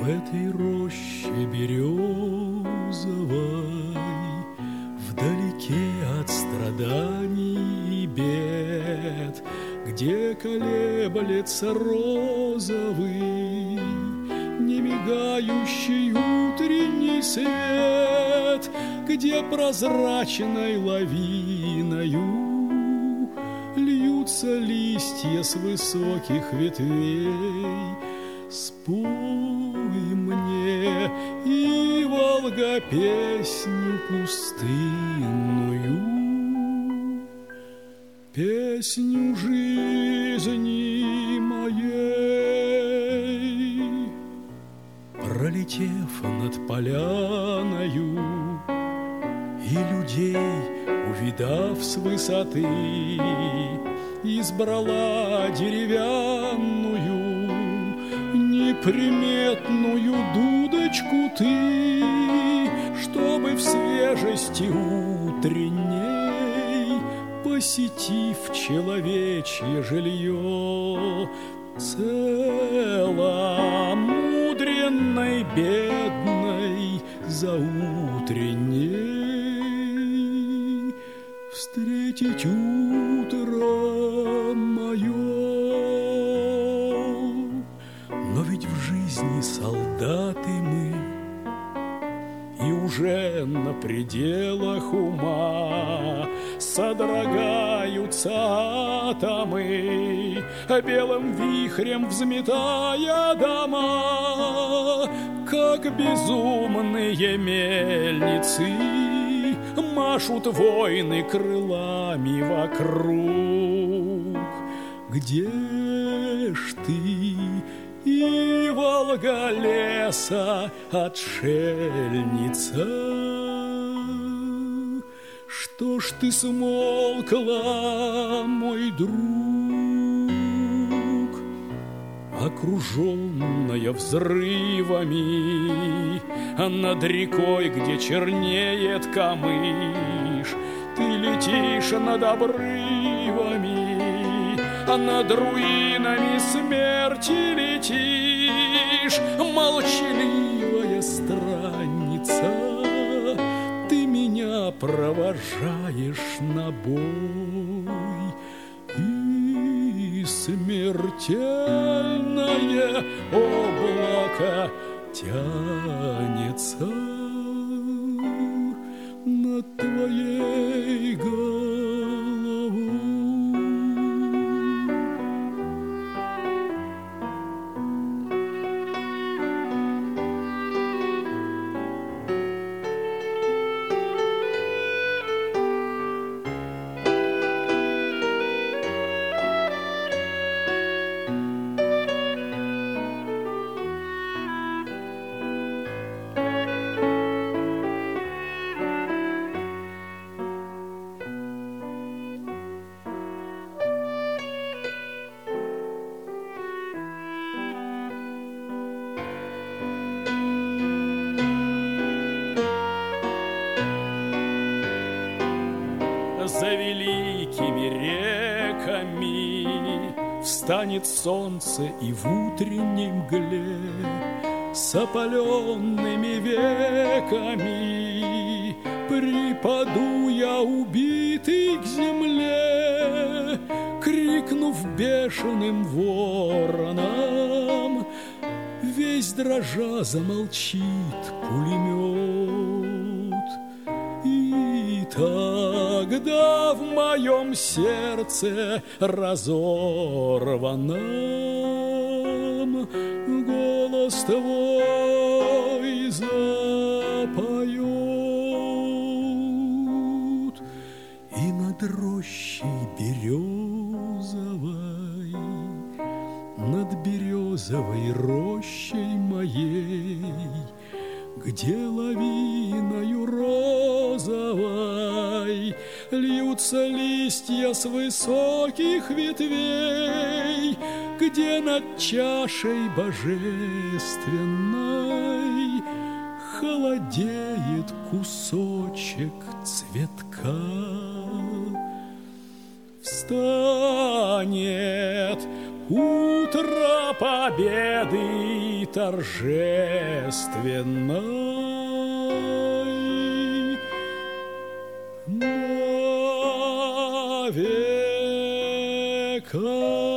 В этой роще березовой, вдалеке от страданий и бед, где колеблется розовый, немигающий утренний свет, где прозрачной лавиною льются листья с высоких ветвей. Спой мне, и Волга, песню пустынную, песню жизни моей. Пролетев над поляною и людей увидав с высоты, избрала деревянную неприметную дудочку ты, чтобы в свежести утренней, посетив человечье жилье, целомудренной, бедной, заутренней, встретить утро мое. Но ведь в жизни солдаты мы, и уже на пределах ума содрогаются атомы, белым вихрем взметая дома, как безумные мельницы машут войны крылами вокруг. Где ж ты, и Волга леса отшельница? Что ж ты смолкла, мой друг? Окруженная взрывами, над рекой, где чернеет камыш, ты летишь над обрывами, над руинами смерти летишь, молчаливая странница. Ты меня провожаешь на бой, и смертельное облако тянется над твоей головой. За великими реками встанет солнце, и в утренней мгле с опаленными веками припаду я, убитый, к земле, крикнув бешеным вороном, весь дрожа замолчит пулемет. И тогда в моем сердце разорванном голос твой запоет, и над рощей березовой, над березовой рощей моей, где лавиною розовой льются листья с высоких ветвей, где над чашей божественной холодеет кусочек цветка. Встанет утро победы торжественной на века.